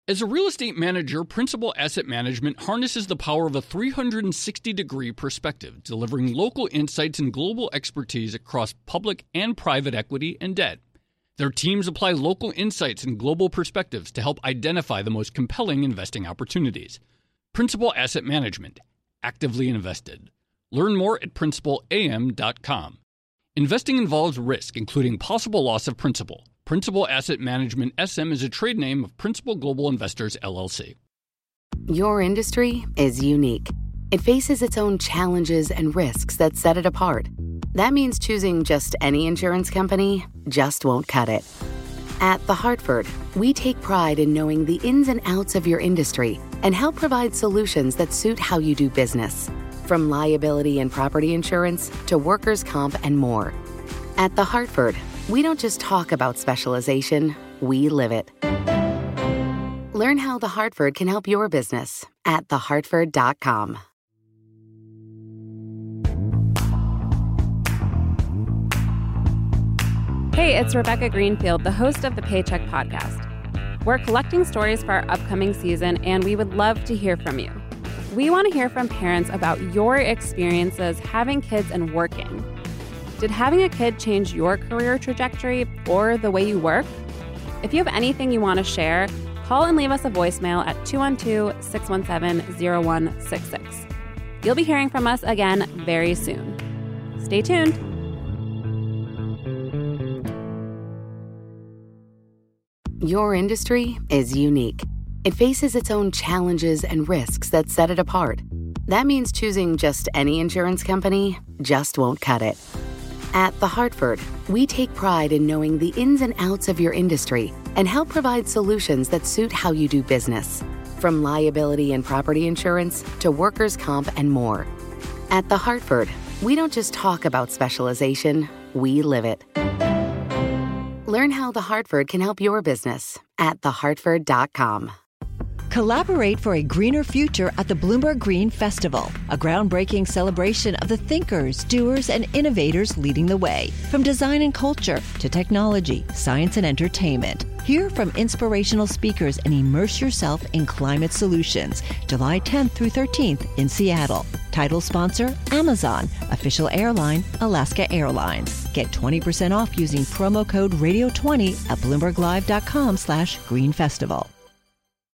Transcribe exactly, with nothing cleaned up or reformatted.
As a real estate manager, Principal Asset Management harnesses the power of a three hundred sixty degree perspective, delivering local insights and global expertise across public and private equity and debt. Their teams apply local insights and global perspectives to help identify the most compelling investing opportunities. Principal Asset Management. Actively invested. Learn more at principal a m dot com. Investing involves risk, including possible loss of principal. Principal Asset Management S M is a trade name of Principal Global Investors, L L C. Your industry is unique. It faces its own challenges and risks that set it apart. That means choosing just any insurance company just won't cut it. At The Hartford, we take pride in knowing the ins and outs of your industry and help provide solutions that suit how you do business. From liability and property insurance to workers' comp and more. At The Hartford, we don't just talk about specialization, we live it. Learn how The Hartford can help your business at the hartford dot com. Hey, it's Rebecca Greenfield, the host of the Paycheck Podcast. We're collecting stories for our upcoming season, and we would love to hear from you. We want to hear from parents about your experiences having kids and working. Did having a kid change your career trajectory or the way you work? If you have anything you want to share, call and leave us a voicemail at two one two, six one seven, zero one six six. You'll be hearing from us again very soon. Stay tuned. Your industry is unique. It faces its own challenges and risks that set it apart. That means choosing just any insurance company just won't cut it. At The Hartford, we take pride in knowing the ins and outs of your industry and help provide solutions that suit how you do business. From liability and property insurance to workers' comp and more. At The Hartford, we don't just talk about specialization, we live it. Learn how The Hartford can help your business at the hartford dot com. Collaborate for a greener future at the Bloomberg Green Festival, a groundbreaking celebration of the thinkers, doers, and innovators leading the way. From design and culture to technology, science, and entertainment. Hear from inspirational speakers and immerse yourself in climate solutions. July tenth through thirteenth in Seattle. Title sponsor, Amazon. Official airline, Alaska Airlines. Get twenty percent off using promo code radio twenty at bloomberg live dot com slash green festival.